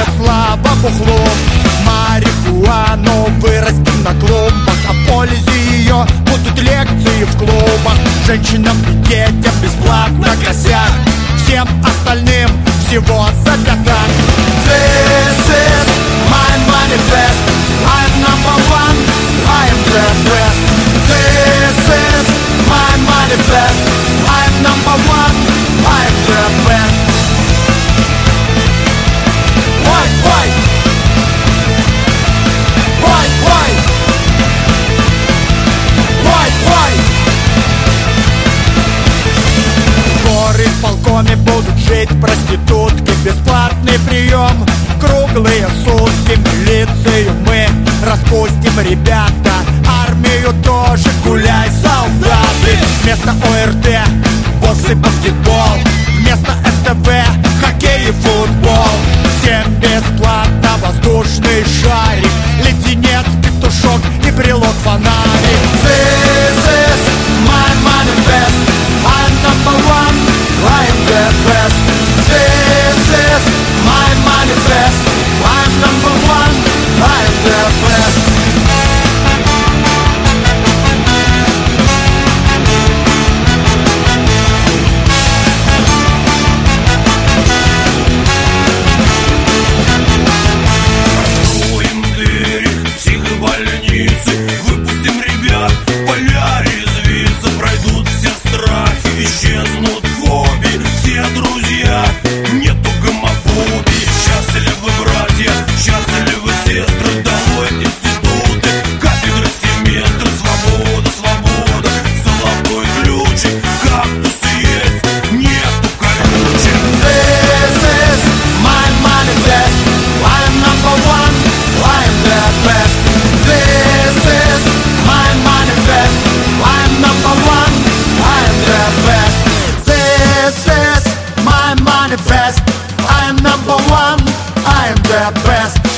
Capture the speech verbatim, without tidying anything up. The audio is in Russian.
слава бухлу. Марихуану вырастим на клумбах, о пользе ее будут лекции в клубах. Женщинам и детям бесплатно косят, всем остальным всего за пятак. This is my manifest, I'm number one, I am the best. This is my manifest, I'm number one, I am the best. Why, why? Why, why? Why, why? В горисполкоме будут жить проститутки, бесплатный прием круглые сутки. Милицию мы распустим, ребята, армию тоже, гуляй, солдаты. Вместо ОРТ бокс и баскетбол, вместо СТВ хоккей и футбол. Всем бесплатно воздушный шарик, леденец, петушок и брелок фонарик. This is my manifest, I'm number one, I am the best. This is my manifest, I'm number one, I am the best. Исчезнут фобии, все друзья, нету гомофобии. Счастливы братья, счастливы сестры, долой институты, кафедры, семестры. Свобода, свобода, золотой ключик, кактус есть, нету колючек. This is my manifest, I'm number one, I'm the best. This is my manifest, I'm number one, I'm the best. This is my manifest, I'm number one, I'm the best.